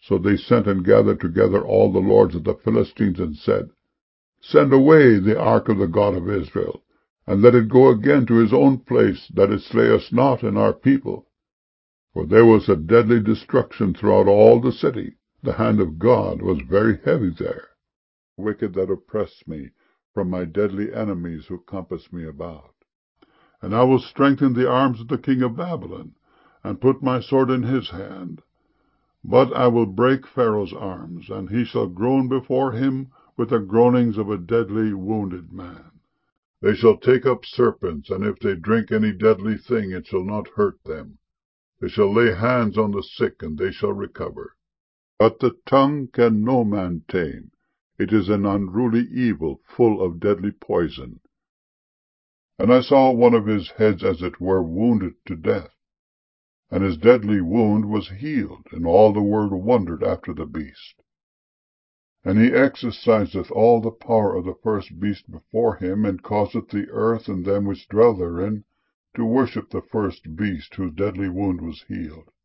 So they sent and gathered together all the lords of the Philistines, and said, Send away the ark of the God of Israel, and let it go again to his own place, that it slay us not and our people. For there was a deadly destruction throughout all the city. The hand of God was very heavy there. Wicked that oppress me from my deadly enemies who compass me about. And I will strengthen the arms of the king of Babylon, and put my sword in his hand. But I will break Pharaoh's arms, and he shall groan before him with the groanings of a deadly wounded man. They shall take up serpents, and if they drink any deadly thing, it shall not hurt them. They shall lay hands on the sick, and they shall recover. But the tongue can no man tame. It is an unruly evil, full of deadly poison. And I saw one of his heads as it were wounded to death. And his deadly wound was healed, and all the world wondered after the beast. And he exerciseth all the power of the first beast before him, and causeth the earth and them which dwell therein to worship the first beast whose deadly wound was healed.